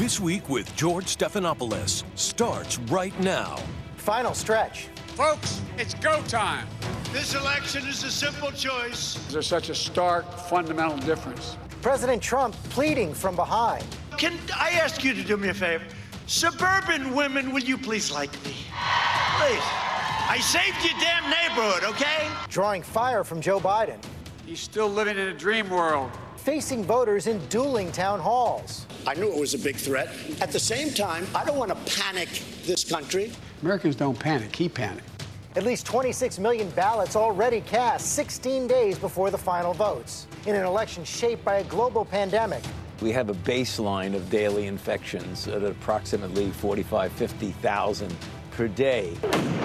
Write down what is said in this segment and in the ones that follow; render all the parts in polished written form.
This Week with George Stephanopoulos starts right now. Final stretch. Folks, it's go time. This election is a simple choice. There's such a stark, fundamental difference. President Trump pleading from behind. Can I ask you to do me a favor? Suburban women, will you please like me? Please. I saved your damn neighborhood, okay? Drawing fire from Joe Biden. He's still living in a dream world. Facing voters in dueling town halls. I knew it was a big threat. At the same time, I don't want to panic this country. Americans don't panic. He panicked. At least 26 million ballots already cast 16 days before the final votes. In an election shaped by a global pandemic. We have a baseline of daily infections at approximately 50,000 per day.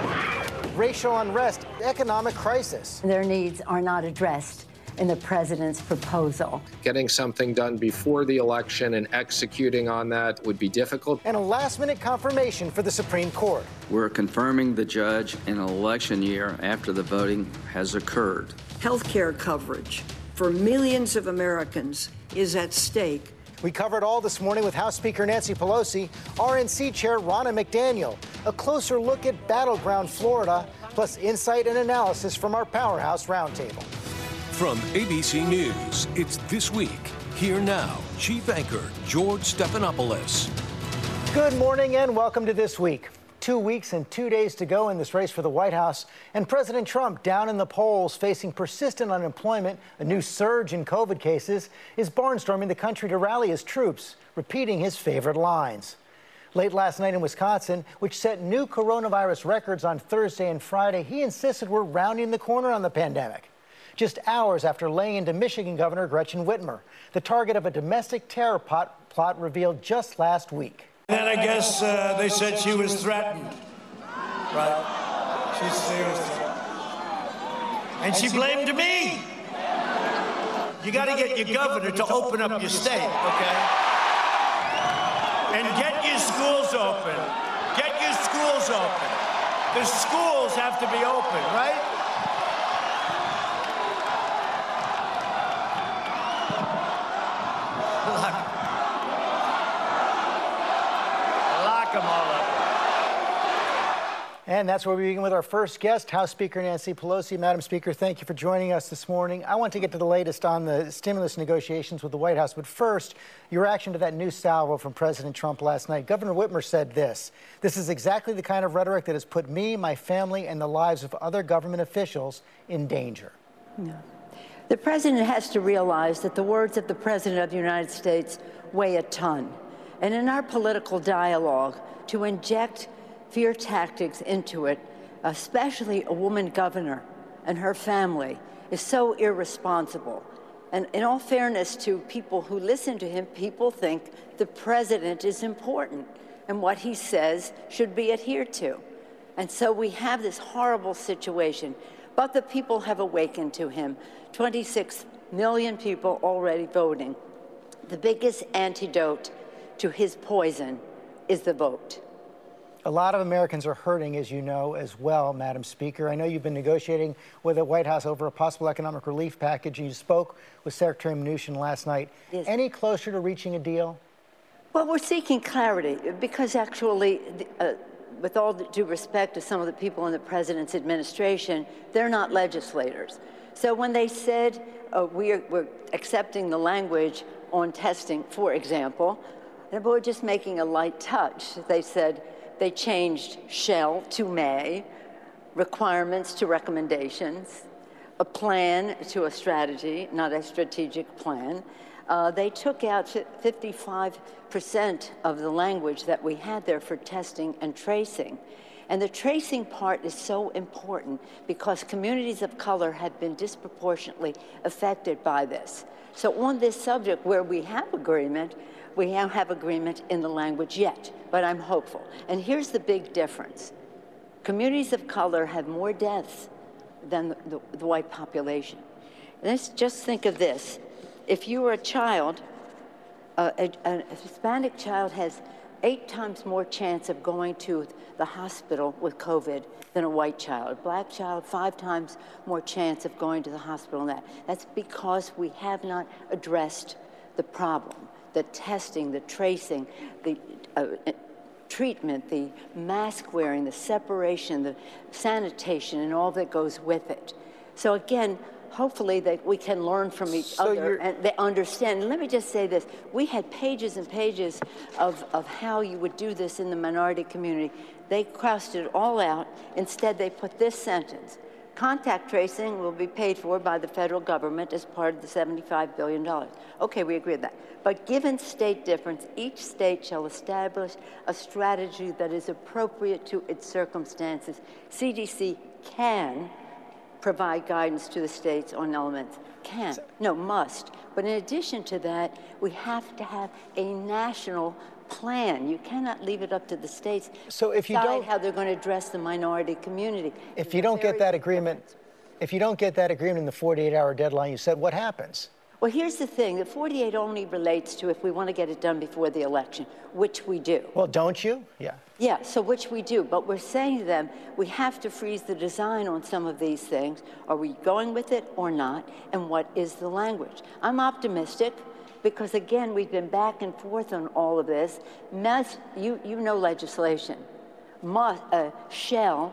Racial unrest, economic crisis. Their needs are not addressed in the president's proposal. Getting something done before the election and executing on that would be difficult. And a last-minute confirmation for the Supreme Court. We're confirming the judge in an election year after the voting has occurred. Health care coverage for millions of Americans is at stake. We covered all this morning with House Speaker Nancy Pelosi, RNC Chair Ronna McDaniel, a closer look at battleground Florida, plus insight and analysis from our Powerhouse Roundtable. From ABC News, it's This Week. Here now, Chief Anchor George Stephanopoulos. Good morning and welcome to This Week. 2 weeks and 2 days to go in this race for the White House, and President Trump down in the polls, facing persistent unemployment, a new surge in COVID cases, is barnstorming the country to rally his troops, repeating his favorite lines. Late last night in Wisconsin, which set new coronavirus records on Thursday and Friday, he insisted we're rounding the corner on the pandemic. Just hours after laying into Michigan Governor Gretchen Whitmer, the target of a domestic terror plot revealed just last week. Then I guess they said she was threatened. Right? She was threatened. And she blamed me. You got to get your governor to open up your state, okay? And get your schools open. Get your schools open. The schools have to be open, right? Lock them all up. And that's where we begin with our first guest, House Speaker Nancy Pelosi. Madam Speaker, thank you for joining us this morning. I want to get to the latest on the stimulus negotiations with the White House, but first, your reaction to that new salvo from President Trump last night. Governor Whitmer said this is exactly the kind of rhetoric that has put me, my family, and the lives of other government officials in danger. No. The president has to realize that the words of the President of the United States weigh a ton. And in our political dialogue, to inject fear tactics into it, especially a woman governor and her family, is so irresponsible. And in all fairness to people who listen to him, people think the president is important and what he says should be adhered to. And so we have this horrible situation. But the people have awakened to him. 26 million people already voting. The biggest antidote to his poison is the vote. A lot of Americans are hurting, as you know, as well, Madam Speaker. I know you've been negotiating with the White House over a possible economic relief package, and you spoke with Secretary Mnuchin last night. Yes. Any closer to reaching a deal? Well, we're seeking clarity because actually, with all due respect to some of the people in the president's administration, they're not legislators. So when they said we're accepting the language on testing, for example, and we're just making a light touch. They said they changed shall to may, requirements to recommendations, a plan to a strategy, not a strategic plan. They took out 55% of the language that we had there for testing and tracing. And the tracing part is so important because communities of color have been disproportionately affected by this. So on this subject where we have agreement, we don't have agreement in the language yet, but I'm hopeful. And here's the big difference. Communities of color have more deaths than the white population. Let's just think of this. If you were a child, a Hispanic child has 8 times more chance of going to the hospital with COVID than a white child. A black child, 5 times more chance of going to the hospital than that. That's because we have not addressed the problem. the testing, the tracing, the treatment, the mask wearing, the separation, the sanitation, and all that goes with it. So again, hopefully that we can learn from each other and they understand. And let me just say this. We had pages and pages of how you would do this in the minority community. They crossed it all out. Instead, they put this sentence: contact tracing will be paid for by the federal government as part of the $75 billion. Okay, we agree with that. But given state difference, each state shall establish a strategy that is appropriate to its circumstances. CDC can provide guidance to the states on elements. Can, no, must. But in addition to that, we have to have a national plan. You cannot leave it up to the states so if you decide don't, how they're going to address the minority community. If you don't get that agreement, if you don't get that agreement in the 48-hour deadline you said, what happens? Well, here's the thing. The 48 only relates to if we want to get it done before the election, which we do. Well, don't you? Yeah. Yeah, so which we do. But we're saying to them, we have to freeze the design on some of these things. Are we going with it or not? And what is the language? I'm optimistic because, again, we've been back and forth on all of this. You know legislation. Shall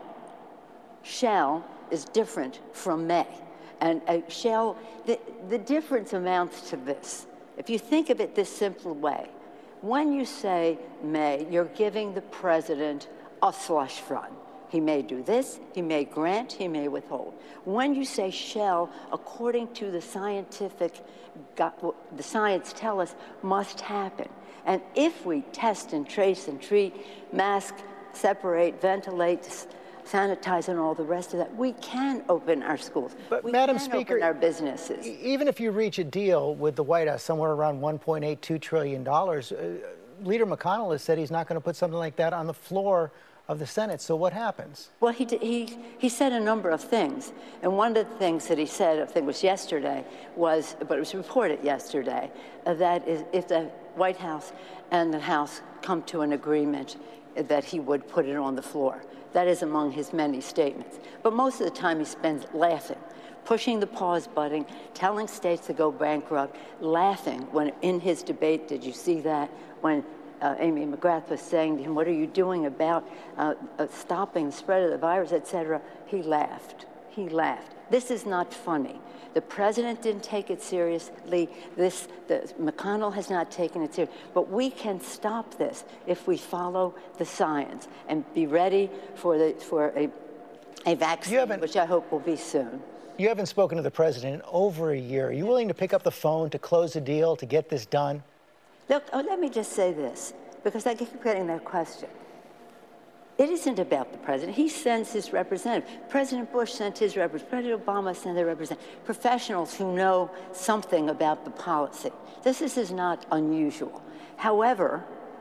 is different from may. And the difference amounts to this. If you think of it this simple way, when you say may, you're giving the president a slush fund. He may do this, he may grant, he may withhold. When you say shall, according to the scientific, the science tell us, must happen. And if we test and trace and treat, mask, separate, ventilate, sanitize, and all the rest of that, we can open our schools. But we Madam can Speaker, open our businesses. Even if you reach a deal with the White House somewhere around $1.82 trillion, Leader McConnell has said he's not going to put something like that on the floor of the Senate. So what happens? Well, he said a number of things. And one of the things that he said, I think it was yesterday, but it was reported yesterday, that is if the White House and the House come to an agreement that he would put it on the floor. That is among his many statements. But most of the time he spends laughing, pushing the pause button, telling states to go bankrupt, laughing when in his debate, did you see that? When Amy McGrath was saying to him, what are you doing about stopping the spread of the virus, et cetera? He laughed. He laughed. This is not funny. The president didn't take it seriously. McConnell has not taken it seriously. But we can stop this if we follow the science and be ready for a vaccine, which I hope will be soon. You haven't spoken to the president in over a year. Are you willing to pick up the phone to close the deal, to get this done? Look, let me just say this, because I keep getting that question. It isn't about the president. He sends his representative. President Bush sent his representative. President Obama sent their representative. Professionals who know something about the policy. This is not unusual. However,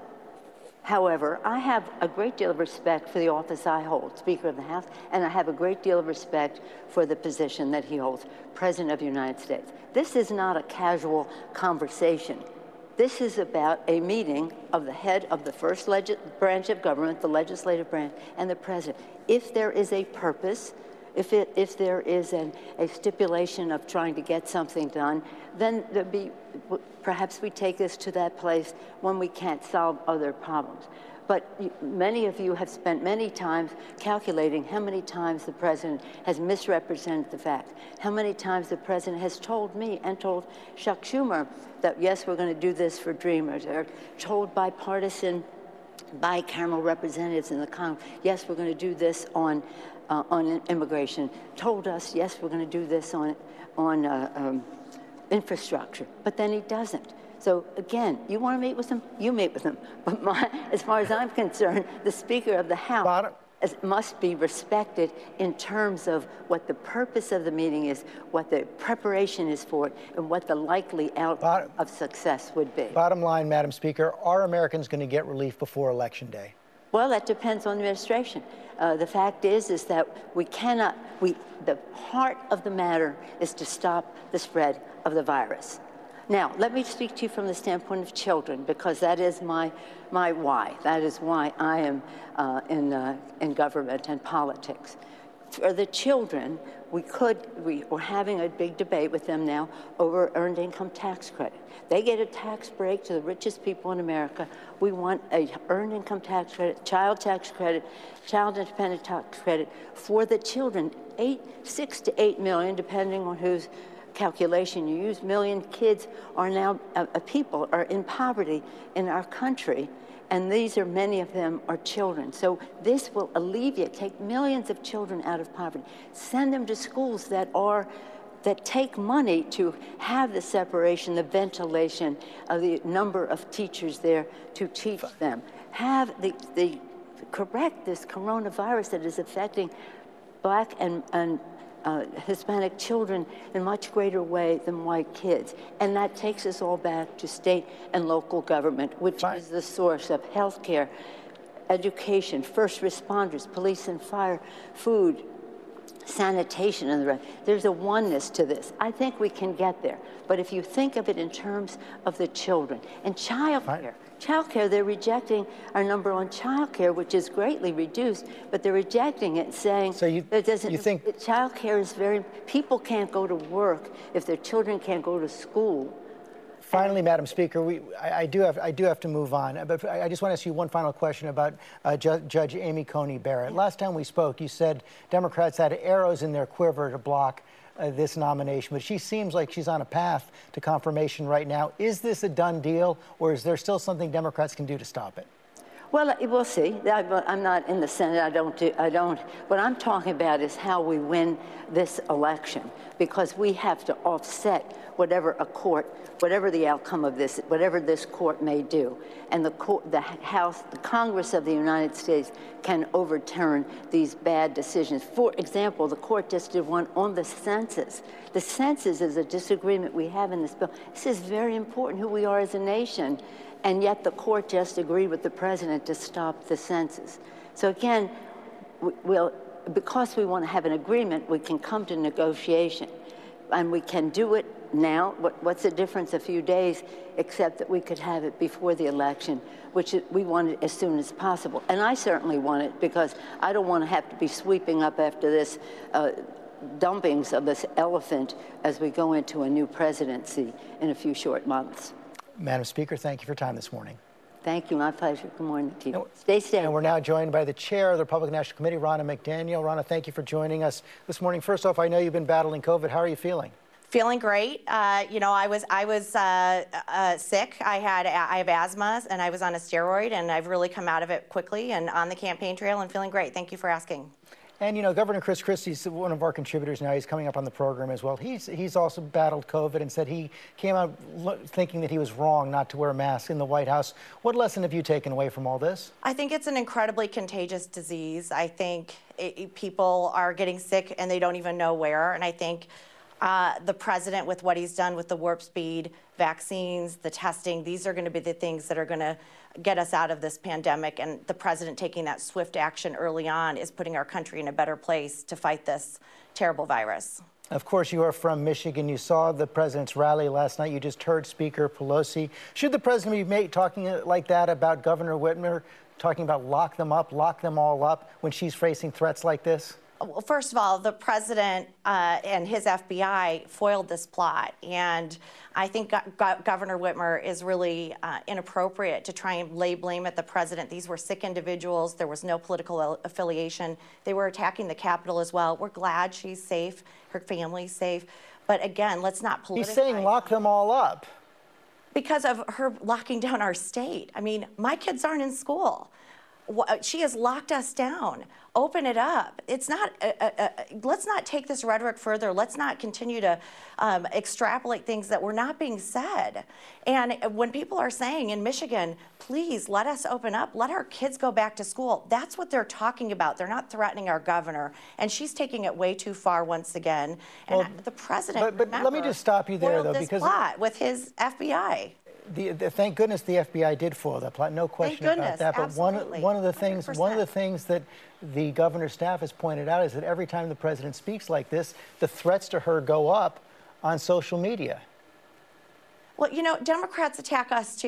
I have a great deal of respect for the office I hold, Speaker of the House, and I have a great deal of respect for the position that he holds, President of the United States. This is not a casual conversation. This is about a meeting of the head of the first branch of government, the legislative branch, and the president. If there is a purpose, if there is a stipulation of trying to get something done, then perhaps we take this to that place when we can't solve other problems. But many of you have spent many times calculating how many times the president has misrepresented the facts, how many times the president has told me and told Chuck Schumer that, yes, we're going to do this for Dreamers, or told bipartisan, bicameral representatives in the Congress, yes, we're going to do this on immigration, told us, yes, we're going to do this on infrastructure, but then he doesn't. So again, you want to meet with them, you meet with them. But as far as I'm concerned, the Speaker of the House must be respected in terms of what the purpose of the meeting is, what the preparation is for it, and what the likely outcome of success would be. Bottom line, Madam Speaker, are Americans going to get relief before Election Day? Well, that depends on the administration. The fact is that the heart of the matter is to stop the spread of the virus. Now, let me speak to you from the standpoint of children, because that is my why. That is why I am in government and politics. For the children, we're having a big debate with them now over earned income tax credit. They get a tax break to the richest people in America. We want a earned income tax credit, child tax credit, child independent tax credit for the children. 6 to 8 million, depending on whose calculation you use, million kids are now, people are in poverty in our country. And many of them are children. So this will alleviate, take millions of children out of poverty, send them to schools that take money to have the separation, the ventilation of the number of teachers there to teach them. Have correct this coronavirus that is affecting Black and Hispanic children in a much greater way than white kids. And that takes us all back to state and local government, which is the source of health care, education, first responders, police and fire, food, sanitation, and the rest. There's a oneness to this. I think we can get there. But if you think of it in terms of the children and child care, they're rejecting our number on child care, which is greatly reduced, but they're rejecting it, saying child care is people can't go to work if their children can't go to school. Finally, Madam Speaker, I do have to move on, but I just want to ask you one final question about Judge Amy Coney Barrett. Last time we spoke, you said Democrats had arrows in their quiver to block this nomination, but she seems like she's on a path to confirmation right now. Is this a done deal, or is there still something Democrats can do to stop it? Well, we'll see. I'm not in the Senate. I don't. What I'm talking about is how we win this election, because we have to offset whatever the outcome of this, whatever this court may do. And the Congress of the United States can overturn these bad decisions. For example, the court just did one on the census. The census is a disagreement we have in this bill. This is very important, who we are as a nation. And yet the court just agreed with the president to stop the census. So again, because we want to have an agreement, we can come to negotiation. And we can do it now. What's the difference a few days, except that we could have it before the election, which we want it as soon as possible. And I certainly want it, because I don't want to have to be sweeping up after this dumpings of this elephant as we go into a new presidency in a few short months. Madam Speaker, thank you for your time this morning. Thank you. My pleasure. Good morning to you. Stay safe. And we're now joined by the chair of the Republican National Committee, Ronna McDaniel. Ronna, thank you for joining us this morning. First off, I know you've been battling COVID. How are you feeling? Feeling great. I was sick. I have asthma, and I was on a steroid, and I've really come out of it quickly and on the campaign trail and feeling great. Thank you for asking. And, you know, Governor Chris Christie's one of our contributors now. He's coming up on the program as well. He's also battled COVID and said he came out thinking that he was wrong not to wear a mask in the White House. What lesson have you taken away from all this? I think it's an incredibly contagious disease. I think people are getting sick and they don't even know where. And I think the president, with what he's done with the warp speed vaccines, the testing, these are going to be the things that are going to get us out of this pandemic. And the president taking that swift action early on is putting our country in a better place to fight this terrible virus. Of course, you are from Michigan. You saw the president's rally last night. You just heard Speaker Pelosi. Should the president be talking like that about Governor Whitmer, talking about lock them up, lock them all up, when she's facing threats like this? Well, first of all, the president and his FBI foiled this plot, and I think Governor Whitmer is really inappropriate to try and lay blame at the president. These were sick individuals. There was no political affiliation. They were attacking the Capitol as well. We're glad she's safe, her family's safe, but again, let's not politicize. He's saying lock them all up. Because of her locking down our state. I mean, my kids aren't in school. She has locked us down. Open it up. It's not. Let's not take this rhetoric further. Let's not continue to extrapolate things that were not being said. And when people are saying in Michigan, please let us open up, let our kids go back to school, that's what they're talking about. They're not threatening our governor. And she's taking it way too far once again. And well, the president, but let me just stop you there, though, because plot with his FBI. Thank goodness the FBI did foil that plot. No question about that. But one of the things that the governor's staff has pointed out is that every time the president speaks like this, the threats to her go up on social media. Well, you know, Democrats attack us too.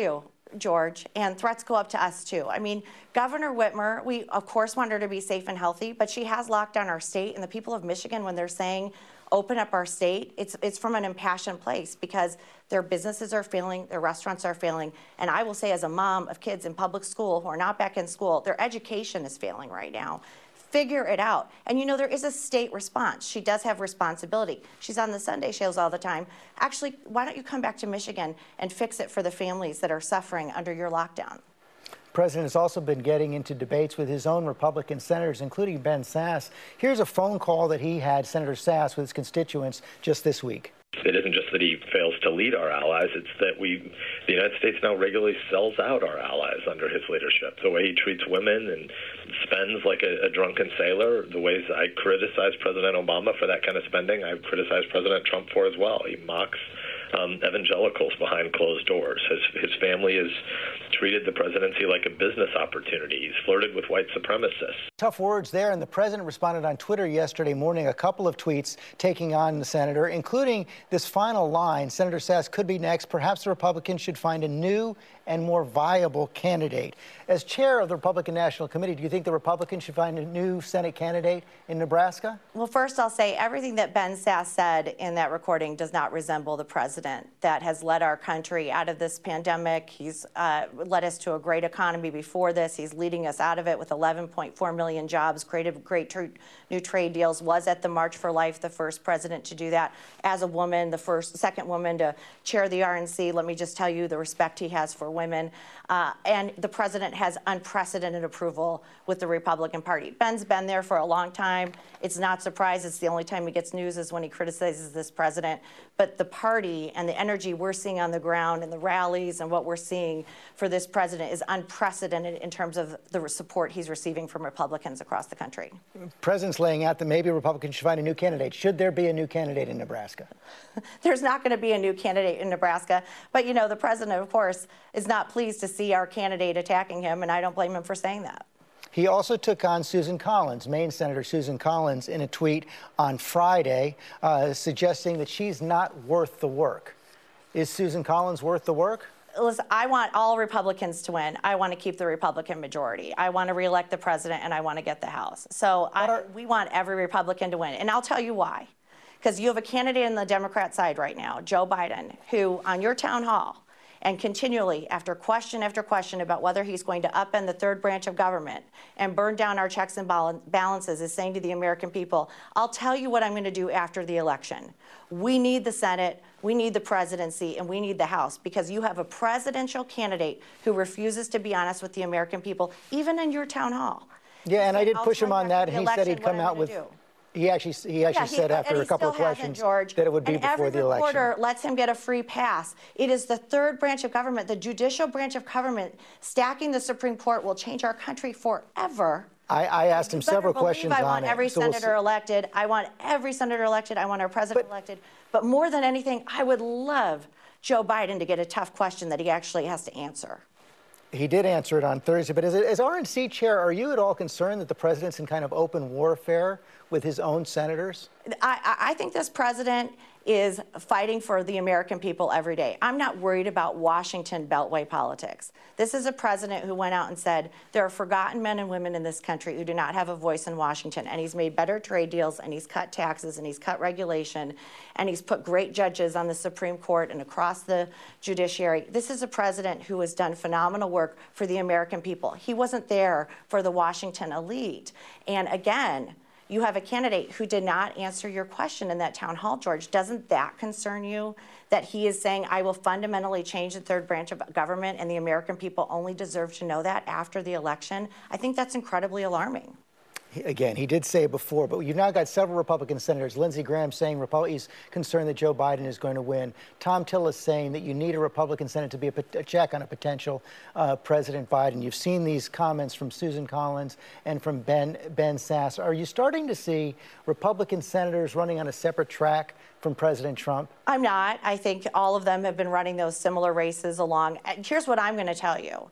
George, and threats go up to us too. I mean, Governor Whitmer, we of course want her to be safe and healthy, but she has locked down our state, and the people of Michigan, when they're saying open up our state, it's from an impassioned place because their businesses are failing, their restaurants are failing, and I will say as a mom of kids in public school who are not back in school, their education is failing right now. Figure it out. And you know, there is a state response. She does have responsibility. She's on the Sunday shows all the time. Actually, why don't you come back to Michigan and fix it for the families that are suffering under your lockdown? The president has also been getting into debates with his own Republican senators, including Ben Sasse. Here's a phone call that he had, Senator Sasse, with his constituents just this week. It isn't just that he fails to lead our allies, it's that the United States now regularly sells out our allies under his leadership. The way he treats women and spends like a drunken sailor, the ways I criticize President Obama for that kind of spending, I criticize President Trump for as well. He mocks evangelicals behind closed doors. His family has treated the presidency like a business opportunity. He's flirted with white supremacists. Tough words there, and the president responded on Twitter yesterday morning, a couple of tweets taking on the senator, including this final line: Senator Sasse could be next. Perhaps the Republicans should find a new and more viable candidate. As chair of the Republican National Committee, do you think the Republicans should find a new Senate candidate in Nebraska? Well, first I'll say everything that Ben Sasse said in that recording does not resemble the president that has led our country out of this pandemic. He's led us to a great economy before this. He's leading us out of it with 11.4 million jobs, created great new trade deals, was at the March for Life the first president to do that. As a woman, the second woman to chair the RNC, let me just tell you the respect he has for women. And the president has unprecedented approval with the Republican Party. Ben's been there for a long time. It's not surprised. It's the only time he gets news is when he criticizes this president. But the party and the energy we're seeing on the ground and the rallies and what we're seeing for this president is unprecedented in terms of the support he's receiving from Republicans across the country. The president's laying out that maybe Republicans should find a new candidate. Should there be a new candidate in Nebraska? There's not going to be a new candidate in Nebraska. But, you know, the president, of course, is not pleased to see our candidate attacking him, and I don't blame him for saying that. He also took on Susan Collins, Maine Senator Susan Collins, in a tweet on Friday, suggesting that she's not worth the work. Is Susan Collins worth the work? Listen, I want all Republicans to win. I want to keep the Republican majority. I want to reelect the president, and I want to get the House. So we want every Republican to win. And I'll tell you why. Because you have a candidate on the Democrat side right now, Joe Biden, who on your town hall, and continually, after question about whether he's going to upend the third branch of government and burn down our checks and balances, is saying to the American people, I'll tell you what I'm going to do after the election. We need the Senate, we need the presidency, and we need the House, because you have a presidential candidate who refuses to be honest with the American people, even in your town hall. Yeah, and I did push him on that, and he said he'd come out with... He actually said after a couple of questions that it would be before the election. Every reporter lets him get a free pass. It is the third branch of government, the judicial branch of government. Stacking the Supreme Court will change our country forever. I asked him several questions on it. I want every senator elected. I want every senator elected. I want our president elected. But more than anything, I would love Joe Biden to get a tough question that he actually has to answer. He did answer it on Thursday, but as RNC chair, are you at all concerned that the president's in kind of open warfare with his own senators? I think this president is fighting for the American people every day. I'm not worried about Washington Beltway politics. This is a president who went out and said there are forgotten men and women in this country who do not have a voice in Washington, and he's made better trade deals, and he's cut taxes, and he's cut regulation, and he's put great judges on the Supreme Court and across the judiciary. This is a president who has done phenomenal work for the American people. He wasn't there for the Washington elite. And again, you have a candidate who did not answer your question in that town hall, George. Doesn't that concern you, that he is saying, I will fundamentally change the third branch of government, and the American people only deserve to know that after the election? I think that's incredibly alarming. Again, he did say it before, but you've now got several Republican senators. Lindsey Graham saying he's concerned that Joe Biden is going to win. Tom Tillis saying that you need a Republican Senate to be a check on a potential President Biden. You've seen these comments from Susan Collins and from Ben Sasse. Are you starting to see Republican senators running on a separate track from President Trump? I'm not. I think all of them have been running those similar races along. Here's what I'm going to tell you.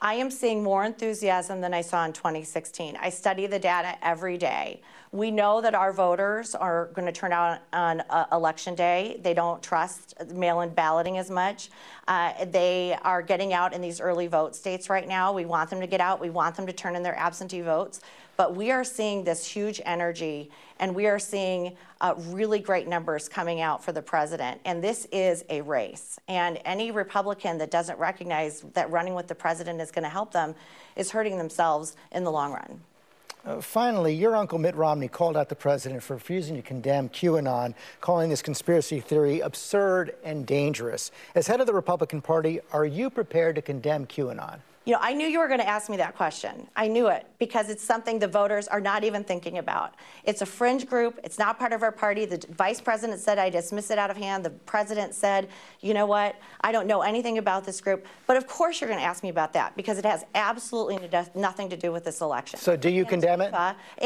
I am seeing more enthusiasm than I saw in 2016. I study the data every day. We know that our voters are going to turn out on election day. They don't trust mail-in balloting as much. They are getting out in these early vote states right now. We want them to get out. We want them to turn in their absentee votes. But we are seeing this huge energy, and we are seeing really great numbers coming out for the president. And this is a race. And any Republican that doesn't recognize that running with the president is going to help them is hurting themselves in the long run. Finally, your uncle Mitt Romney called out the president for refusing to condemn QAnon, calling this conspiracy theory absurd and dangerous. As head of the Republican Party, are you prepared to condemn QAnon? You know, I knew you were going to ask me that question. I knew it because it's something the voters are not even thinking about. It's a fringe group. It's not part of our party. The vice president said I dismiss it out of hand. The president said, you know what, I don't know anything about this group. But of course you're going to ask me about that because it has absolutely nothing to do with this election. So do you condemn it?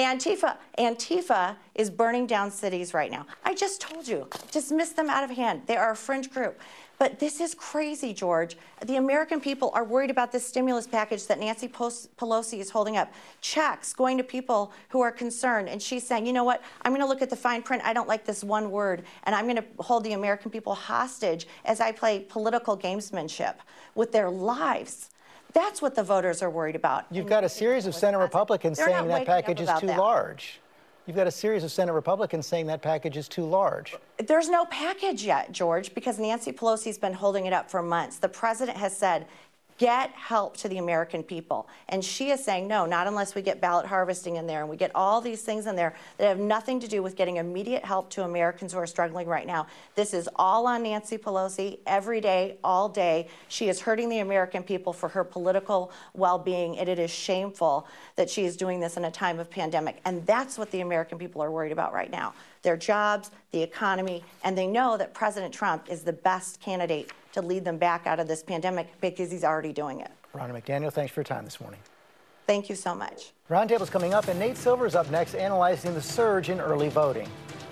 Antifa is burning down cities right now. I just told you, dismiss them out of hand. They are a fringe group. But this is crazy, George. The American people are worried about this stimulus package that Nancy Pelosi is holding up. Checks going to people who are concerned. And she's saying, you know what, I'm going to look at the fine print. I don't like this one word. And I'm going to hold the American people hostage as I play political gamesmanship with their lives. That's what the voters are worried about. You've got a series of Senate Republicans saying that package is too large. You've got a series of Senate Republicans saying that package is too large. There's no package yet, George, because Nancy Pelosi's been holding it up for months. The president has said, get help to the American people. And she is saying, no, not unless we get ballot harvesting in there and we get all these things in there that have nothing to do with getting immediate help to Americans who are struggling right now. This is all on Nancy Pelosi every day, all day. She is hurting the American people for her political well-being, and it is shameful that she is doing this in a time of pandemic. And that's what the American people are worried about right now. Their jobs, the economy, and they know that President Trump is the best candidate to lead them back out of this pandemic because he's already doing it. Ronna McDaniel, thanks for your time this morning. Thank you so much. Roundtable's coming up, and Nate Silver is up next analyzing the surge in early voting.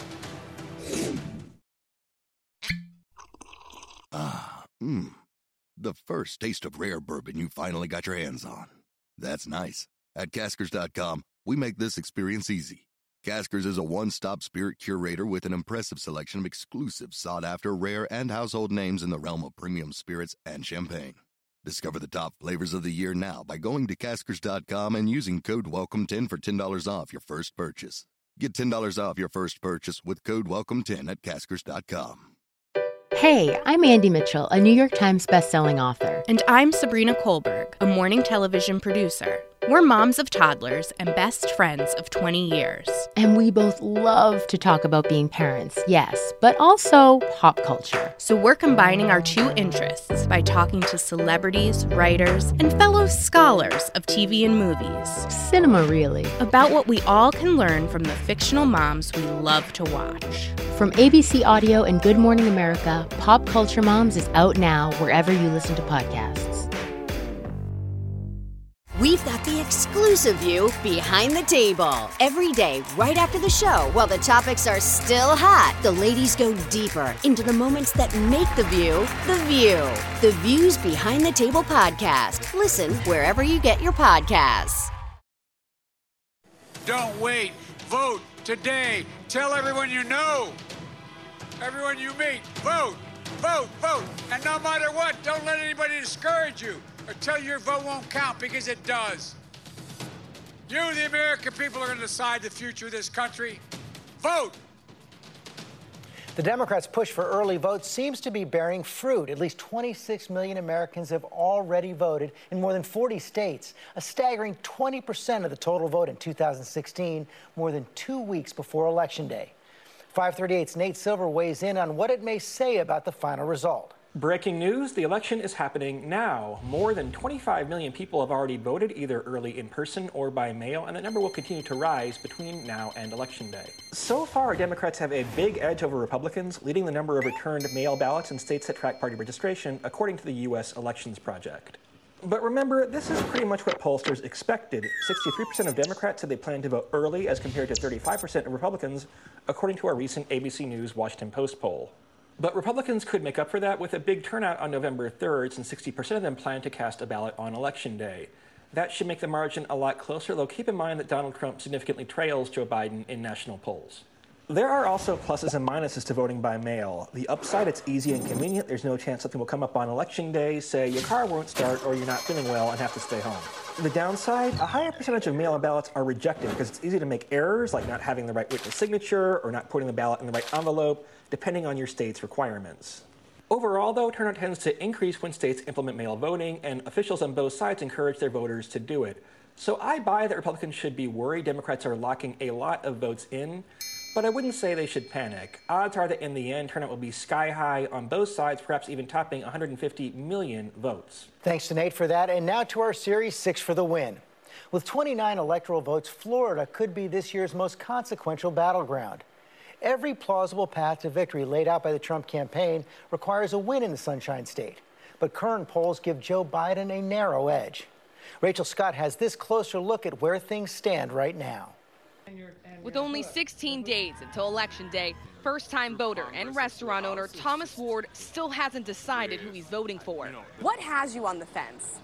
The first taste of rare bourbon you finally got your hands on. That's nice. At Caskers.com, we make this experience easy. Caskers is a one-stop spirit curator with an impressive selection of exclusive, sought-after, rare, and household names in the realm of premium spirits and champagne. Discover the top flavors of the year now by going to Caskers.com and using code WELCOME10 for $10 off your first purchase. Get $10 off your first purchase with code WELCOME10 at Caskers.com. Hey, I'm Andy Mitchell, a New York Times bestselling author. And I'm Sabrina Kohlberg, a morning television producer. We're moms of toddlers and best friends of 20 years. And we both love to talk about being parents, yes, but also pop culture. So we're combining our two interests by talking to celebrities, writers, and fellow scholars of TV and movies. Cinema, really. About what we all can learn from the fictional moms we love to watch. From ABC Audio and Good Morning America, Pop Culture Moms is out now wherever you listen to podcasts. We've got the exclusive view behind the table. Every day, right after the show, while the topics are still hot, the ladies go deeper into the moments that make The View, The View. The View's Behind the Table podcast. Listen wherever you get your podcasts. Don't wait. Vote today. Tell everyone you know. Everyone you meet. Vote. Vote. Vote. And no matter what, don't let anybody discourage you or tell you your vote won't count, because it does. You, the American people, are going to decide the future of this country. Vote. The Democrats' push for early votes seems to be bearing fruit. At least 26 million Americans have already voted in more than 40 states, a staggering 20% of the total vote in 2016, more than 2 weeks before Election Day. 538's Nate Silver weighs in on what it may say about the final result. Breaking news, the election is happening now. More than 25 million people have already voted, either early in person or by mail, and that number will continue to rise between now and Election Day. So far, Democrats have a big edge over Republicans, leading the number of returned mail ballots in states that track party registration, according to the U.S. Elections Project. But remember, this is pretty much what pollsters expected. 63% of Democrats said they plan to vote early, as compared to 35% of Republicans, according to our recent ABC News Washington Post poll. But Republicans could make up for that with a big turnout on November 3rd, since 60% of them plan to cast a ballot on Election Day. That should make the margin a lot closer, though keep in mind that Donald Trump significantly trails Joe Biden in national polls. There are also pluses and minuses to voting by mail. The upside, it's easy and convenient. There's no chance something will come up on Election Day, say your car won't start or you're not feeling well and have to stay home. The downside, a higher percentage of mail-in ballots are rejected because it's easy to make errors, like not having the right witness signature or not putting the ballot in the right envelope, depending on your state's requirements. Overall, though, turnout tends to increase when states implement mail voting, and officials on both sides encourage their voters to do it. So I buy that Republicans should be worried Democrats are locking a lot of votes in, but I wouldn't say they should panic. Odds are that in the end, turnout will be sky high on both sides, perhaps even topping 150 million votes. Thanks to Nate for that. And now to our series, 6 for the Win. With 29 electoral votes, Florida could be this year's most consequential battleground. Every plausible path to victory laid out by the Trump campaign requires a win in the Sunshine State. But current polls give Joe Biden a narrow edge. Rachel Scott has this closer look at where things stand right now. With only 16 days until Election Day, first-time voter and restaurant owner Thomas Ward still hasn't decided who he's voting for. What has you on the fence?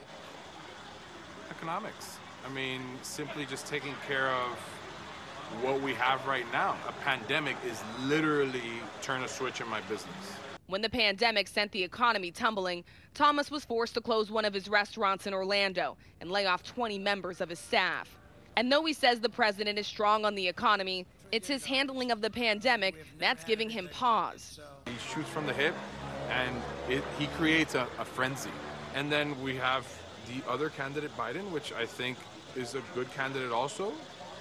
Economics. I mean, simply just taking care of what we have right now. A pandemic is literally turn a switch in my business. When the pandemic sent the economy tumbling, Thomas was forced to close one of his restaurants in Orlando and lay off 20 members of his staff. And though he says the president is strong on the economy, it's his handling of the pandemic that's giving him pause. He shoots from the hip, and he creates a frenzy. And then we have the other candidate, Biden, which I think is a good candidate also.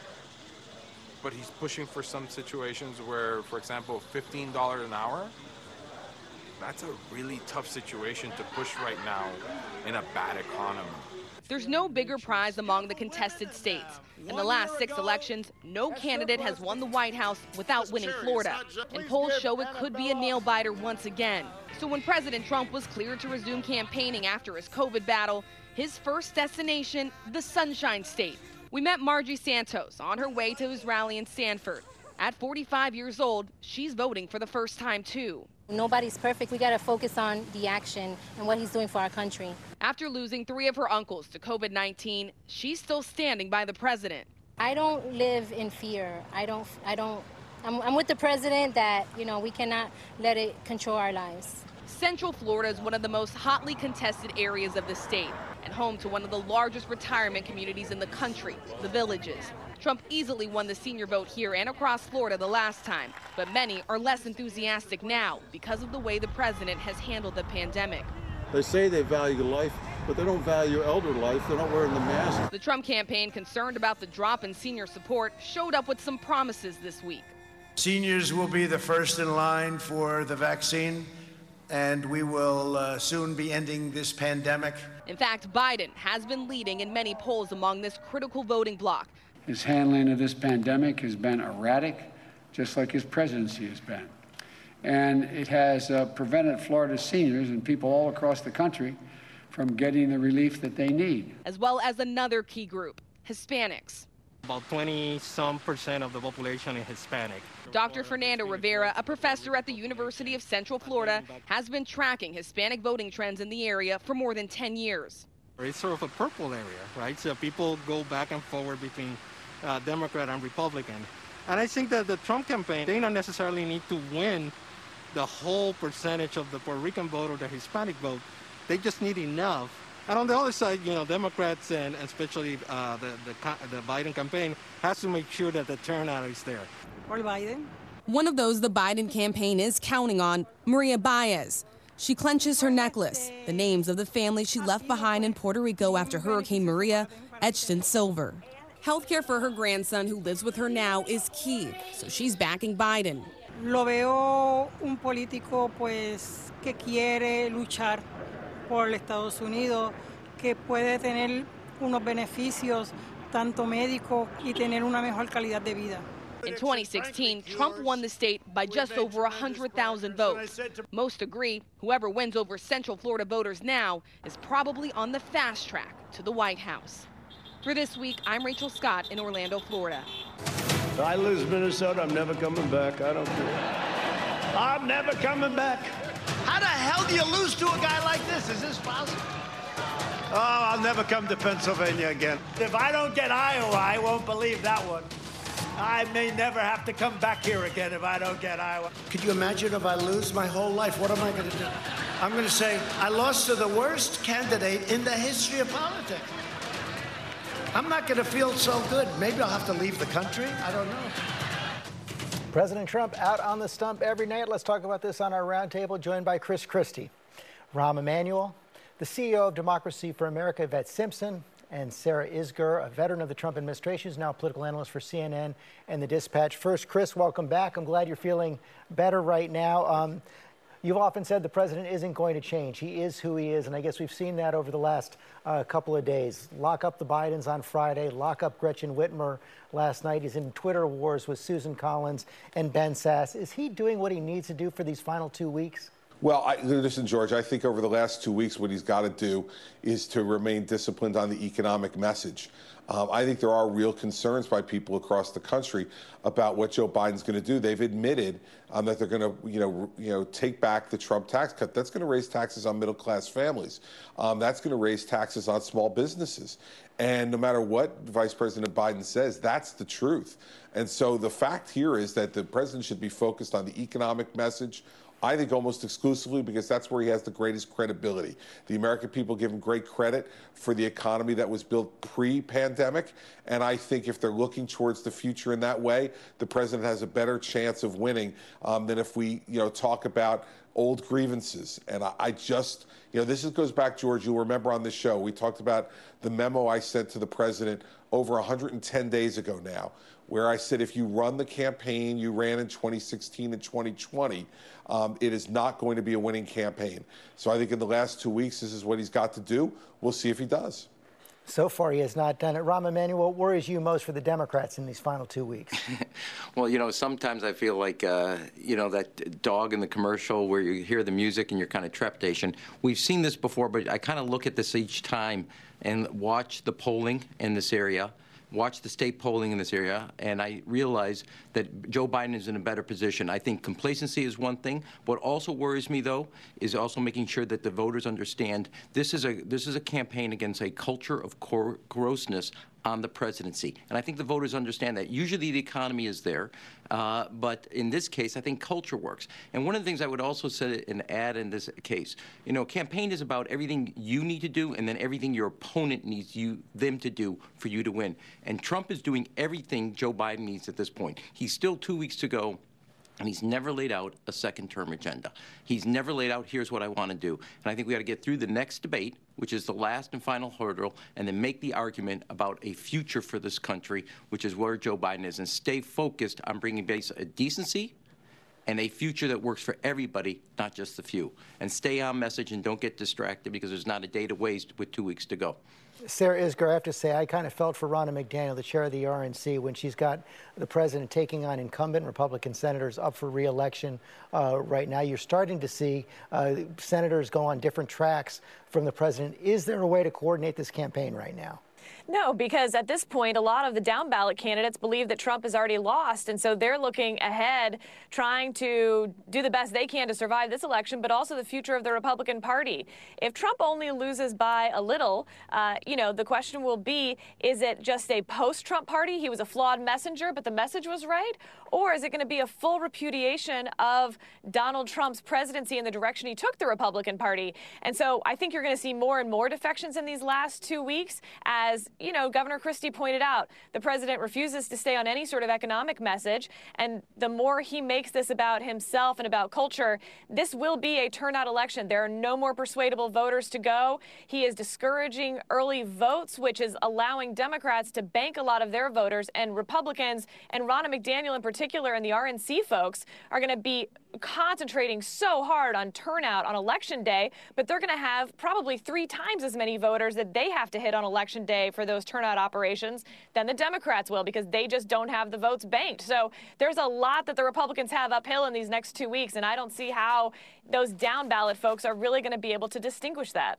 But he's pushing for some situations where, for example, $15 an hour, that's a really tough situation to push right now in a bad economy. There's no bigger prize among the contested states. In the last 6 elections, no candidate has won the White House without winning Florida. And polls show it could be a nail-biter once again. So when President Trump was cleared to resume campaigning after his COVID battle, his first destination, the Sunshine State. We met Margie Santos on her way to his rally in Sanford. At 45 years old, she's voting for the first time, too. Nobody's perfect. We got to focus on the action and what he's doing for our country. After losing 3 of her uncles to COVID-19, she's still standing by the president. I don't live in fear. I'm with the president that, we cannot let it control our lives. Central Florida is one of the most hotly contested areas of the state and home to one of the largest retirement communities in the country, the Villages. Trump easily won the senior vote here and across Florida the last time, but many are less enthusiastic now because of the way the president has handled the pandemic. They say they value life, but they don't value elder life. They're not wearing the mask. The Trump campaign, concerned about the drop in senior support, showed up with some promises this week. Seniors will be the first in line for the vaccine, and we will soon be ending this pandemic. In fact, Biden has been leading in many polls among this critical voting bloc. His handling of this pandemic has been erratic, just like his presidency has been. And it has prevented Florida seniors and people all across the country from getting the relief that they need. As well as another key group, Hispanics. About 20-some% of the population is Hispanic. Dr. Fernando Rivera, a professor at the University of Central Florida, has been tracking Hispanic voting trends in the area for more than 10 years. It's sort of a purple area, right? So people go back and forward between Democrat and Republican. And I think that the Trump campaign, they don't necessarily need to win the whole percentage of the Puerto Rican vote or the Hispanic vote. They just need enough. And on the other side, Democrats and especially the Biden campaign has to make sure that the turnout is there. Or Biden? One of those the Biden campaign is counting on, Maria Baez. She clenches her necklace, the names of the family she left behind in Puerto Rico after Hurricane Maria, etched in silver. Healthcare for her grandson, who lives with her now, is key, so she's backing Biden. Lo veo un político pues que quiere luchar por Estados Unidos, que puede tener unos beneficios tanto médicos y tener una mejor calidad de vida. In 2016, Trump won the state by just over 100,000 votes. Most agree whoever wins over Central Florida voters now is probably on the fast track to the White House. For This Week, I'm Rachel Scott in Orlando, Florida. If I lose Minnesota, I'm never coming back. I don't care. I'm never coming back. How the hell do you lose to a guy like this? Is this possible? Oh, I'll never come to Pennsylvania again. If I don't get Iowa, I won't believe that one. I may never have to come back here again if I don't get Iowa. Could you imagine if I lose my whole life? What am I going to do? I'm going to say, I lost to the worst candidate in the history of politics. I'm not going to feel so good. Maybe I'll have to leave the country. I don't know. President Trump out on the stump every night. Let's talk about this on our roundtable, joined by Chris Christie, Rahm Emanuel, the CEO of Democracy for America, Yvette Simpson, and Sarah Isgur, a veteran of the Trump administration, is now a political analyst for CNN and The Dispatch. First, Chris, welcome back. I'm glad you're feeling better right now. You've often said the president isn't going to change. He is who he is, and I guess we've seen that over the last couple of days. Lock up the Bidens on Friday, lock up Gretchen Whitmer last night. He's in Twitter wars with Susan Collins and Ben Sasse. Is he doing what he needs to do for these final 2 weeks? Well, listen, George, I think over the last 2 weeks, what he's got to do is to remain disciplined on the economic message. I think there are real concerns by people across the country about what Joe Biden's going to do. They've admitted that they're going to, take back the Trump tax cut. That's going to raise taxes on middle-class families. That's going to raise taxes on small businesses. And no matter what Vice President Biden says, that's the truth. And so the fact here is that the president should be focused on the economic message, I think almost exclusively, because that's where he has the greatest credibility. The American people give him great credit for the economy that was built pre-pandemic. And I think if they're looking towards the future in that way, the president has a better chance of winning than if we, talk about old grievances. And I just, this goes back, George, you'll remember on this show, we talked about the memo I sent to the president over 110 days ago now, where I said if you run the campaign you ran in 2016 and 2020, it is not going to be a winning campaign. So I think in the last 2 weeks, this is what he's got to do. We'll see if he does. So far, he has not done it. Rahm Emanuel, what worries you most for the Democrats in these final 2 weeks? Well, sometimes I feel like, that dog in the commercial where you hear the music and you're kind of trepidation. We've seen this before, but I kind of look at this each time and watch the polling in this area. Watch the state polling in this area, and I realize that Joe Biden is in a better position. I think complacency is one thing. What also worries me, though, is also making sure that the voters understand this is a campaign against a culture of grossness on the presidency. And I think the voters understand that. Usually the economy is there, but in this case, I think culture works. And one of the things I would also say and add in this case, campaign is about everything you need to do and then everything your opponent needs them to do for you to win. And Trump is doing everything Joe Biden needs at this point. He's still 2 weeks to go. And he's never laid out a second-term agenda. He's never laid out, here's what I want to do. And I think we got to get through the next debate, which is the last and final hurdle, and then make the argument about a future for this country, which is where Joe Biden is, and stay focused on bringing decency and a future that works for everybody, not just the few. And stay on message and don't get distracted, because there's not a day to waste with 2 weeks to go. Sarah Isgur, I have to say, I kind of felt for Ronna McDaniel, the chair of the RNC, when she's got the president taking on incumbent Republican senators up for re-election right now. You're starting to see senators go on different tracks from the president. Is there a way to coordinate this campaign right now? No, because at this point, a lot of the down-ballot candidates believe that Trump has already lost, and so they're looking ahead, trying to do the best they can to survive this election, but also the future of the Republican Party. If Trump only loses by a little, the question will be, is it just a post-Trump party? He was a flawed messenger, but the message was right? Or is it going to be a full repudiation of Donald Trump's presidency and the direction he took the Republican Party? And so I think you're going to see more and more defections in these last 2 weeks. As, Governor Christie pointed out, the president refuses to stay on any sort of economic message. And the more he makes this about himself and about culture, this will be a turnout election. There are no more persuadable voters to go. He is discouraging early votes, which is allowing Democrats to bank a lot of their voters, and Republicans, and Ronna McDaniel in particular, and the RNC folks are going to be concentrating so hard on turnout on Election Day, but they're going to have probably 3 times as many voters that they have to hit on Election Day for those turnout operations than the Democrats will, because they just don't have the votes banked. So there's a lot that the Republicans have uphill in these next 2 weeks, and I don't see how those down ballot folks are really going to be able to distinguish that.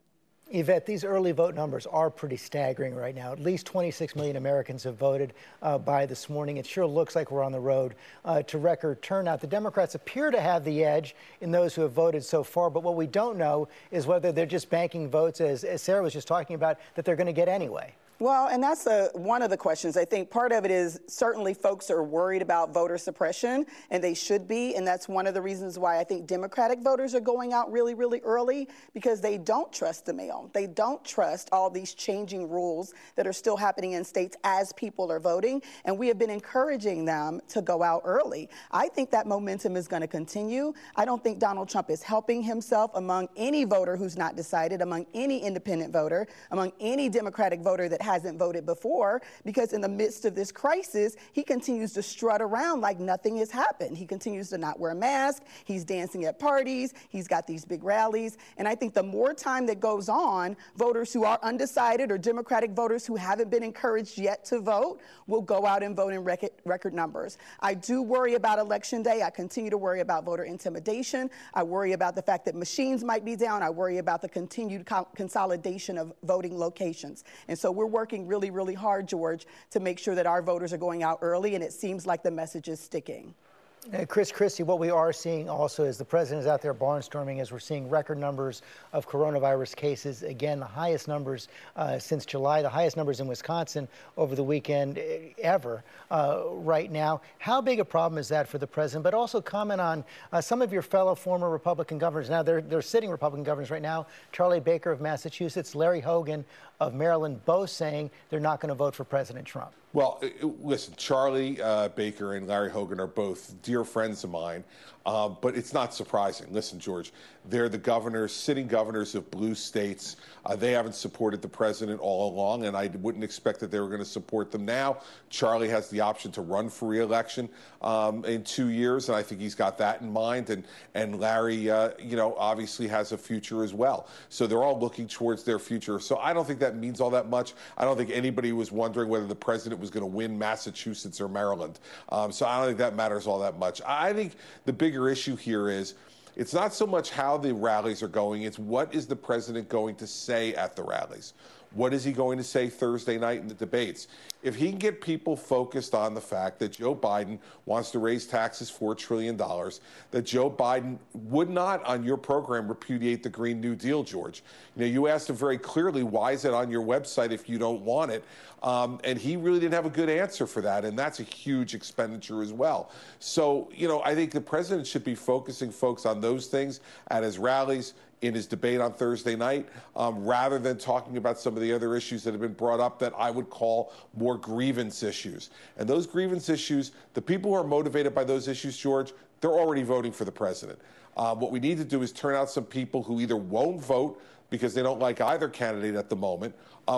Yvette, these early vote numbers are pretty staggering right now. At least 26 million Americans have voted by this morning. It sure looks like we're on the road to record turnout. The Democrats appear to have the edge in those who have voted so far, but what we don't know is whether they're just banking votes, as Sarah was just talking about, that they're going to get anyway. Well, and that's one of the questions. I think part of it is certainly folks are worried about voter suppression, and they should be, and that's one of the reasons why I think Democratic voters are going out really, really early, because they don't trust the mail. They don't trust all these changing rules that are still happening in states as people are voting, and we have been encouraging them to go out early. I think that momentum is going to continue. I don't think Donald Trump is helping himself among any voter who's not decided, among any independent voter, among any Democratic voter that hasn't voted before, because in the midst of this crisis, he continues to strut around like nothing has happened. He continues to not wear a mask. He's dancing at parties. He's got these big rallies. And I think the more time that goes on, voters who are undecided or Democratic voters who haven't been encouraged yet to vote will go out and vote in record numbers. I do worry about Election Day. I continue to worry about voter intimidation. I worry about the fact that machines might be down. I worry about the continued consolidation of voting locations. And so we're working really, really hard, George, to make sure that our voters are going out early, and it seems like the message is sticking. Chris Christie, what we are seeing also is the president is out there barnstorming as we're seeing record numbers of coronavirus cases. Again, the highest numbers since July, the highest numbers in Wisconsin over the weekend ever right now. How big a problem is that for the president? But also comment on some of your fellow former Republican governors. Now, they're sitting Republican governors right now. Charlie Baker of Massachusetts, Larry Hogan of Maryland, both saying they're not going to vote for President Trump. Well, listen, Charlie Baker and Larry Hogan are both dear friends of mine, but it's not surprising. Listen, George, they're the governors, sitting governors of blue states. They haven't supported the president all along, and I wouldn't expect that they were going to support them now. Charlie has the option to run for re-election in 2 years, and I think he's got that in mind. And Larry, you know, obviously has a future as well. So they're all looking towards their future. So I don't think that means all that much. I don't think anybody was wondering whether the president was going to win Massachusetts or Maryland. So I don't think that matters all that much. I think the bigger issue here is it's not so much how the rallies are going, it's what is the president going to say at the rallies. What is he going to say Thursday night in the debates? If he can get people focused on the fact that Joe Biden wants to raise taxes $4 trillion, that Joe Biden would not, on your program, repudiate the Green New Deal, George. You know, you asked him very clearly, why is it on your website if you don't want it? And he really didn't have a good answer for that, and that's a huge expenditure as well. So, you know, I think the president should be focusing folks on those things at his rallies, in his debate on Thursday night, rather than talking about some of the other issues that have been brought up that I would call more grievance issues. And those grievance issues, the people who are motivated by those issues, George, they're already voting for the president. What we need to do is turn out some people who either won't vote because they don't like either candidate at the moment,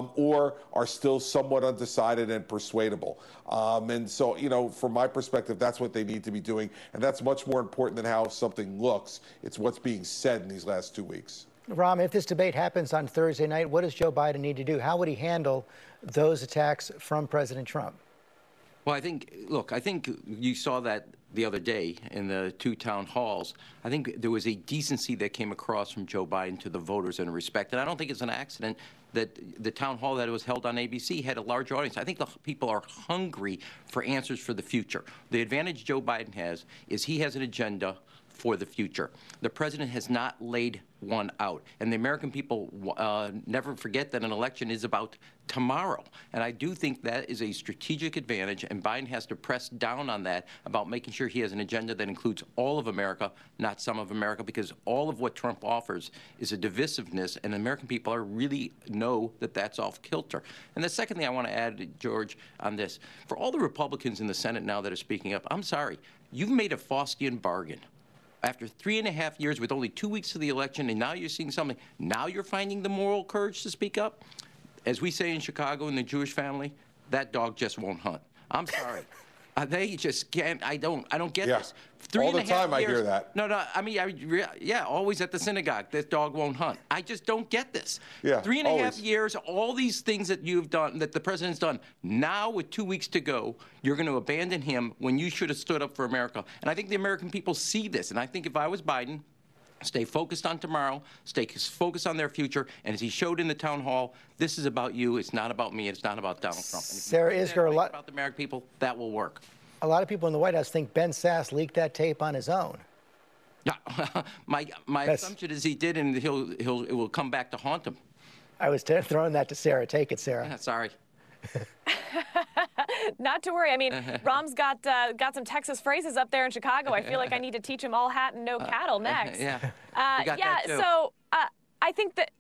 or are still somewhat undecided and persuadable. And so, you know, from my perspective, that's what they need to be doing. And that's much more important than how something looks. It's what's being said in these last 2 weeks. Ram, if this debate happens on Thursday night, what does Joe Biden need to do? How would he handle those attacks from President Trump? Well, I think you saw that the other day in the two town halls. I think there was a decency that came across from Joe Biden to the voters and respect. And I don't think it's an accident that the town hall that was held on ABC had a large audience. I think the people are hungry for answers for the future. The advantage Joe Biden has is he has an agenda for the future. The president has not laid one out. And the American people never forget that an election is about tomorrow. And I do think that is a strategic advantage, and Biden has to press down on that about making sure he has an agenda that includes all of America, not some of America, because all of what Trump offers is a divisiveness, and the American people are really know that that's off kilter. And the second thing I want to add, George, on this, for all the Republicans in the Senate now that are speaking up, I'm sorry, you've made a Faustian bargain. After 3.5 years with only 2 weeks to the election, and now you're seeing something, now you're finding the moral courage to speak up? As we say in Chicago in the Jewish family, that dog just won't hunt. I'm sorry. They just can't. I don't get this. All the time I hear that. No, I mean, yeah, always at the synagogue, this dog won't hunt. I just don't get this. Yeah, 3.5 years, all these things that you've done, that the president's done. Now, with 2 weeks to go, you're going to abandon him when you should have stood up for America. And I think the American people see this. And I think if I was Biden, Stay focused on tomorrow, stay focused on their future, and as he showed in the town hall, this is about you, it's not about me, it's not about Donald Trump. And if Sarah Isgur, a lot about the American people, that will work. A lot of people in the White House think Ben Sasse leaked that tape on his own. Yeah, my assumption is he did, and it will come back to haunt him. I was throwing that to Sarah. Take it, Sarah. Sorry. Not to worry. I mean, Rahm's got some Texas phrases up there in Chicago. I feel like I need to teach him all hat and no cattle next. Yeah. So I think that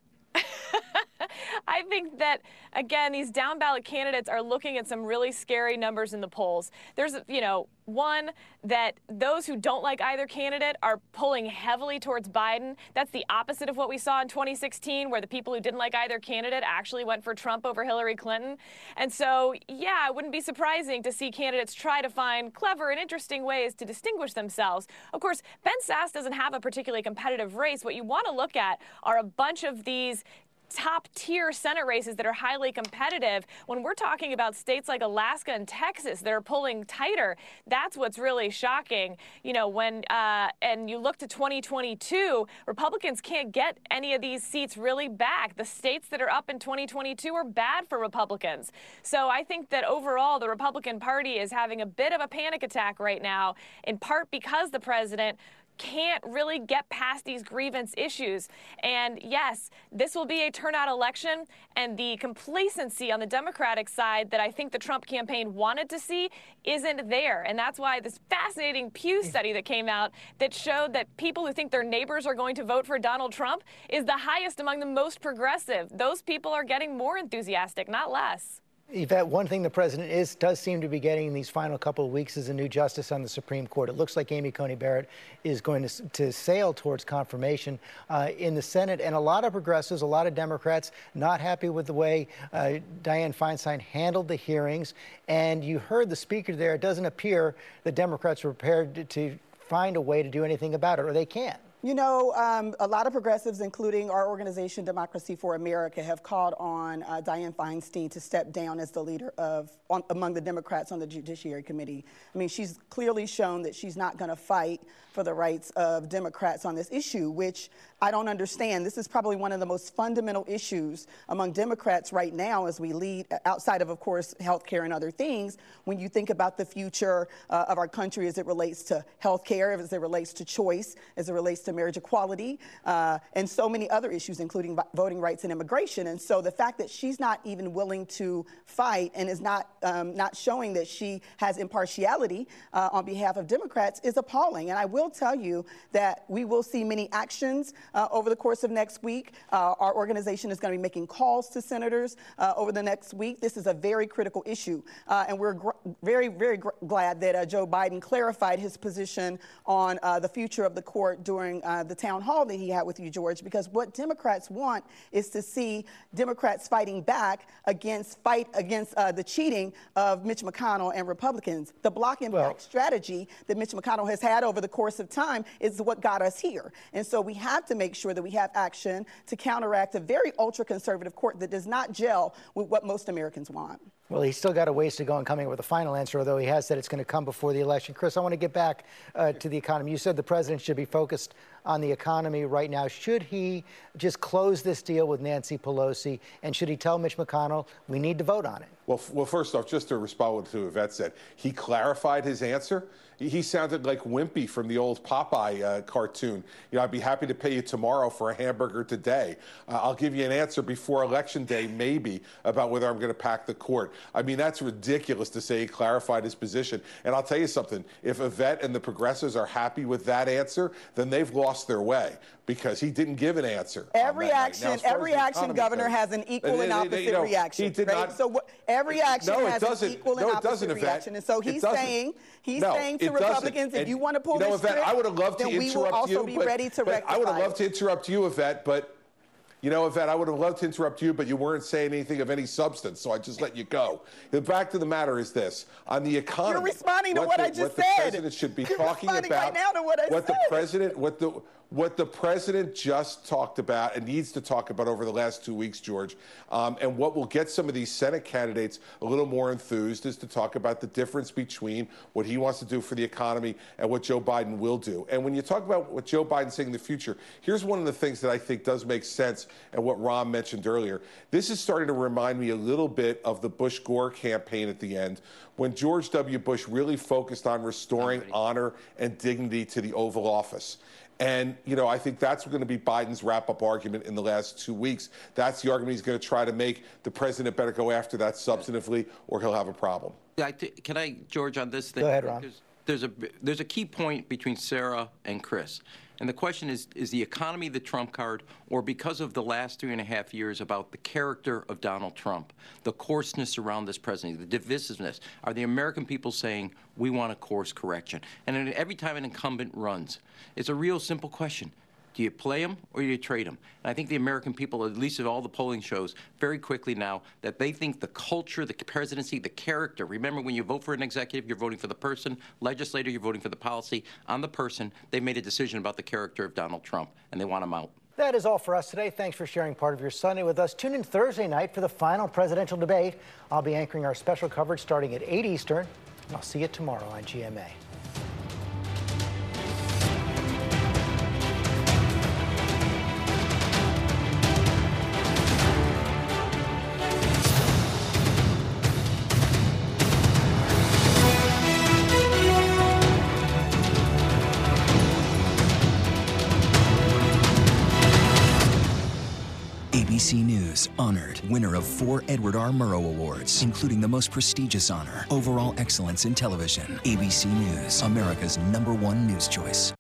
I think that, again, these down ballot candidates are looking at some really scary numbers in the polls. There's, one, that those who don't like either candidate are pulling heavily towards Biden. That's the opposite of what we saw in 2016, where the people who didn't like either candidate actually went for Trump over Hillary Clinton. And so, yeah, it wouldn't be surprising to see candidates try to find clever and interesting ways to distinguish themselves. Of course, Ben Sasse doesn't have a particularly competitive race. What you want to look at are a bunch of these top-tier Senate races that are highly competitive. When we're talking about states like Alaska and Texas that are pulling tighter, that's what's really shocking. And you look to 2022, Republicans can't get any of these seats really back. The states that are up in 2022 are bad for Republicans. So I think that overall, the Republican Party is having a bit of a panic attack right now, in part because the president can't really get past these grievance issues. And yes, this will be a turnout election, and the complacency on the Democratic side that I think the Trump campaign wanted to see isn't there. And that's why this fascinating Pew study that came out that showed that people who think their neighbors are going to vote for Donald Trump is the highest among the most progressive. Those people are getting more enthusiastic, not less. Yvette, one thing the president does seem to be getting in these final couple of weeks is a new justice on the Supreme Court. It looks like Amy Coney Barrett is going to sail towards confirmation in the Senate. And a lot of progressives, a lot of Democrats, not happy with the way Dianne Feinstein handled the hearings. And you heard the speaker there. It doesn't appear the Democrats are prepared to find a way to do anything about it, or they can't. A lot of progressives, including our organization, Democracy for America, have called on Dianne Feinstein to step down as the leader among the Democrats on the Judiciary Committee. I mean, she's clearly shown that she's not going to fight for the rights of Democrats on this issue, which I don't understand. This is probably one of the most fundamental issues among Democrats right now as we lead, outside of course, health care and other things, when you think about the future of our country as it relates to health care, as it relates to choice, as it relates to marriage equality, and so many other issues, including voting rights and immigration. And so the fact that she's not even willing to fight and is not showing that she has impartiality on behalf of Democrats is appalling. And I will tell you that we will see many actions over the course of next week. Our organization is going to be making calls to senators over the next week. This is a very critical issue. And we're very, very glad that Joe Biden clarified his position on the future of the court during the town hall that he had with you, George, because what Democrats want is to see Democrats fighting back against the cheating of Mitch McConnell and Republicans. The block and back strategy that Mitch McConnell has had over the course of time is what got us here. And so we have to make sure that we have action to counteract a very ultra-conservative court that does not gel with what most Americans want. Well, he's still got a ways to go in coming up with a final answer, although he has said it's going to come before the election. Chris, I want to get back to the economy. You said the president should be focused on the economy right now. Should he just close this deal with Nancy Pelosi, and should he tell Mitch McConnell we need to vote on it? Well, first off, just to respond to what Yvette said, he clarified his answer. He sounded like Wimpy from the old Popeye cartoon. I'd be happy to pay you tomorrow for a hamburger today. I'll give you an answer before Election Day, maybe, about whether I'm going to pack the court. I mean, that's ridiculous to say he clarified his position. And I'll tell you something. If Yvette and the progressives are happy with that answer, then they've lost their way, because he didn't give an answer. Every action, Governor, has an equal and opposite reaction. He did right? not. So every action has an equal and opposite reaction. And so he's saying to Republicans, if you want to pull this Yvette, I would have loved to then we will also be ready to rectify. I would have loved to interrupt you, Yvette, but You know, Yvette, I would have loved to interrupt you, but you weren't saying anything of any substance, so I just let you go. The fact of the matter is this. On the economy... You're responding to what I just said. What the president should be talking about... right now to what I said. What the president just talked about and needs to talk about over the last 2 weeks, George, and what will get some of these Senate candidates a little more enthused is to talk about the difference between what he wants to do for the economy and what Joe Biden will do. And when you talk about what Joe Biden's saying in the future, here's one of the things that I think does make sense and what Ron mentioned earlier. This is starting to remind me a little bit of the Bush-Gore campaign at the end, when George W. Bush really focused on restoring honor and dignity to the Oval Office. And, you know, I think that's going to be Biden's wrap-up argument in the last 2 weeks. That's the argument he's going to try to make. The president better go after that substantively, or he'll have a problem. Can I, George, on this thing? Go ahead, Ron. There's a key point between Sarah and Chris. And the question is the economy the trump card, or because of the last 3.5 years about the character of Donald Trump, the coarseness around this president, the divisiveness? Are the American people saying, we want a course correction? And every time an incumbent runs, it's a real simple question. Do you play him or do you trade him? And I think the American people, at least at all the polling shows, very quickly now, that they think the culture, the presidency, the character. Remember, when you vote for an executive, you're voting for the person. Legislator, you're voting for the policy. On the person, they made a decision about the character of Donald Trump, and they want him out. That is all for us today. Thanks for sharing part of your Sunday with us. Tune in Thursday night for the final presidential debate. I'll be anchoring our special coverage starting at 8 Eastern, and I'll see you tomorrow on GMA. ABC News honored winner of 4 Edward R. Murrow Awards, including the most prestigious honor, Overall Excellence in Television. ABC News, America's #1 news choice.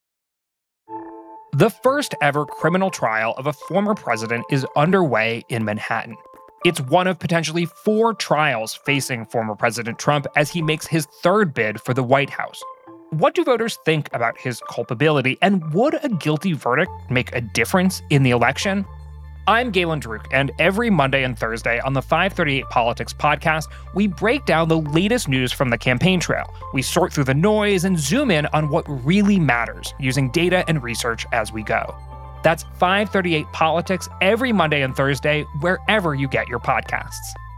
The first ever criminal trial of a former president is underway in Manhattan. It's one of potentially 4 trials facing former President Trump as he makes his 3rd bid for the White House. What do voters think about his culpability, and would a guilty verdict make a difference in the election? I'm Galen Druk, and every Monday and Thursday on the 538 Politics podcast, we break down the latest news from the campaign trail. We sort through the noise and zoom in on what really matters, using data and research as we go. That's 538 Politics every Monday and Thursday, wherever you get your podcasts.